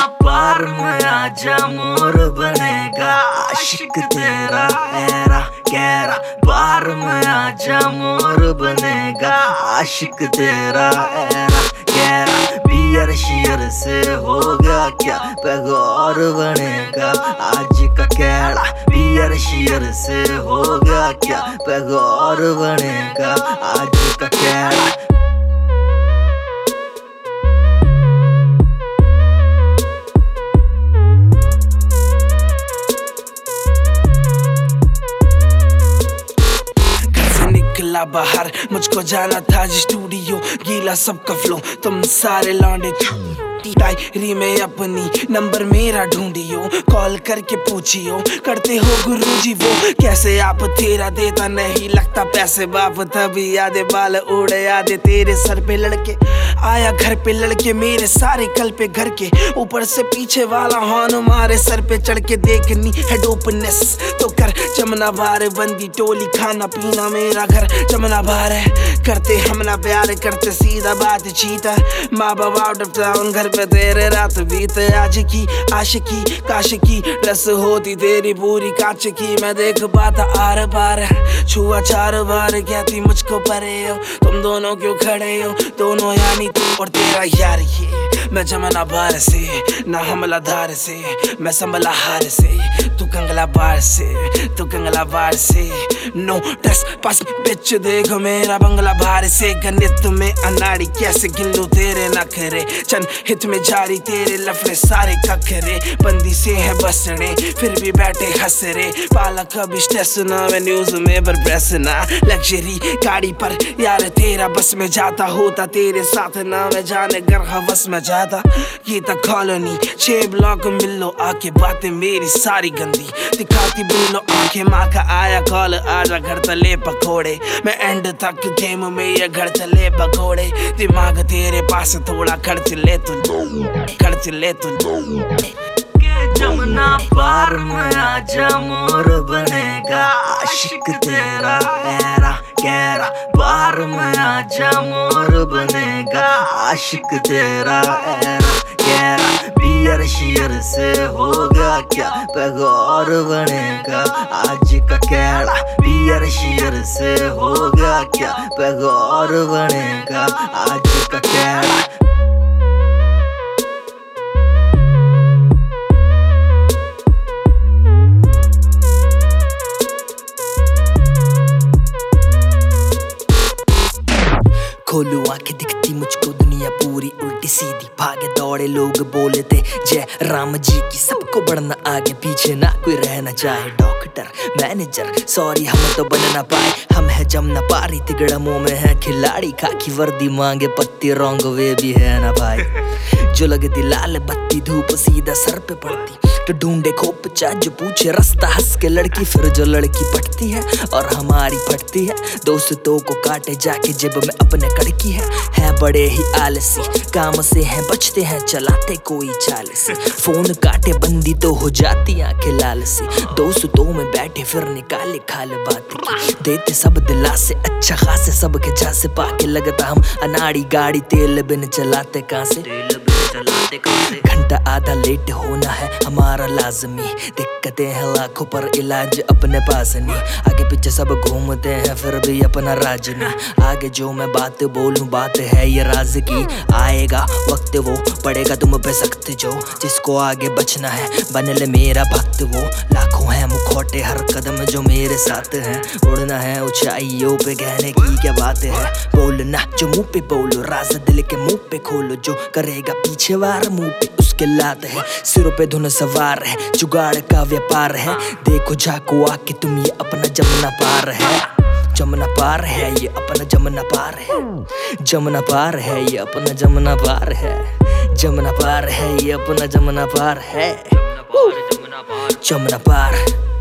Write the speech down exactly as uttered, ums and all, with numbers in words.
पार में आजा मोर बनेगा आशिक तेरा ऐरा गहरा। पार में आजा मोर बनेगा आशिक तेरा ऐरा गहरा। बियर शियर से होगा क्या पैगौर बनेगा आज का कैड़ा। बियर शियर से होगा क्या पैगौर बनेगा आज का कैड़ा। बाहर मुझको जाना था स्टूडियो, गीला सबका फ्लो तुम सारे लौंडे। डायरी में अपनी नंबर मेरा ढूंढियो, कॉल करके पूछियो करते हो गुरुजी वो कैसे। आप तेरा देता नहीं लगता पैसे बाप, तभी आधे बाल उड़े आधे तेरे सर पे लड़के। आया घर पे लड़के मेरे सारे कल पे घर के, ऊपर से पीछे वाला हॉर्न मारे सर पे चढ़ के। देखनी है डोपनेस तो कर जमना बार, बंदी टोली खाना पीना मेरा घर जमना बार है। करते हमला प्यार करते सीधा बात चीता, माँ बाप आउट ऑफ टाउन घर पे तेरे रात बीते। आज की आशिकी काश की रस होती तेरी पूरी कांच की, मैं देख पाता आर पार छुआ चार बार। कहती मुझको परे हो तुम दोनों क्यों खड़े हो, दोनों यानी तू और तेरा यार। ये मैं जमना बार से ना हमला धार से, मैं संभला हार से तू कंगला बार से, तू कंगला बार से। नो ट्रेस पास बिच देख मेरा बंगला बाहर से। गणित में अनाड़ी कैसे गिल्लू तेरे नखरे, चन हित में जारी तेरे लफड़े सारे कखरे। बंदी से है बसने फिर भी बैठे हंस रे, पाला कभी स्ट्रेस ना मैं न्यूज में पर प्रेस ना। लग्जरी गाड़ी पर यार तेरा बस में जाता होता तेरे साथ ना मैं जाने घर हवस में जाता। ये तक कॉलोनी छह ब्लॉक मिलो आके बातें मेरी सारी गंदी दिखाती बोलो आंखें। माँ का आया कॉल आजा घर तले पकोड़े, मैं एंड तक गेम में ये घर चले पकोड़े। दिमाग तेरे पास थोड़ा खर्च ले तू खर्च ले तू। जमुना पार में आजा मोर बनेगा आशिक तेरा ऐरा गहरा। पार में आजा मोर बनेगा आशिक तेरा ऐरा गहरा। बियर शियर से होगा क्या पैगौर बनेगा आज का कैड़ा। बियर शियर से होगा क्या पैगौर बनेगा आज का कैड़ा। खोलू आंखें दिखती मुझको दुनिया पूरी उल्टी सीधी। भागे दौड़े लोग बोलते जय राम जी की, सबको बढ़ना आगे पीछे ना कोई रहना चाहे। डॉक्टर मैनेजर सॉरी हम तो बन ना पाए, हम है जम ना पारी तिगड़ा मुंह में है खिलाड़ी। खाकी वर्दी मांगे पत्ती रॉन्ग वे भी है ना भाई। जो लगती लाल बत्ती धूप सीधा सर पे पड़ती, तो ढूंढे खोप चाह जो पूछे रास्ता हंस के लड़की। फिर जो लड़की पटती है और हमारी फटती है, दोस्तों को काटे जाके जेब में अपने कड़की है। है बड़े ही आलसी काम से हैं बचते हैं चलाते कोई चाल से। फोन काटे बंदी तो हो जाती आंखें लाल सी, दोस्तों में बैठे फिर निकाले खाल बात की। देते सब दिला से अच्छा खासे सबके जा से पाके, लगता हम अनाड़ी गाड़ी तेल बिन चलाते कहाँ से। घंटा आधा लेट होना है हमारा लाजमी, दिक्कतें हैं लाखों पर इलाज अपने पास नहीं। आगे पीछे सब घूमते हैं फिर भी अपना राज नहीं। आगे जो मैं बात बोलूं बात है ये राज की, आएगा वक्त वो पड़ेगा तुम पे सख्त। जो जिसको आगे बचना है बन ले मेरा भक्त वो। लाखों हैं मुखौटे हर कदम जो मेरे साथ हैं, उड़ना है ऊंचाइयों पे कहने की क्या बात है। बोलना जो मुंह पे बोलो राज दिल के मुंह पे खोलो, जो करेगा पीछे वार मुंह पे उसके लात है। सिरों पे धुन सवार है जुगाड़ का व्यापार है, देखो जाको आके तुम ये अपना जमना पार है। जमना पार है ये अपना जमना पार है, जमना पार है ये अपना जमना पार है, जमना पार है ये अपना जमना पार है, जमना पार।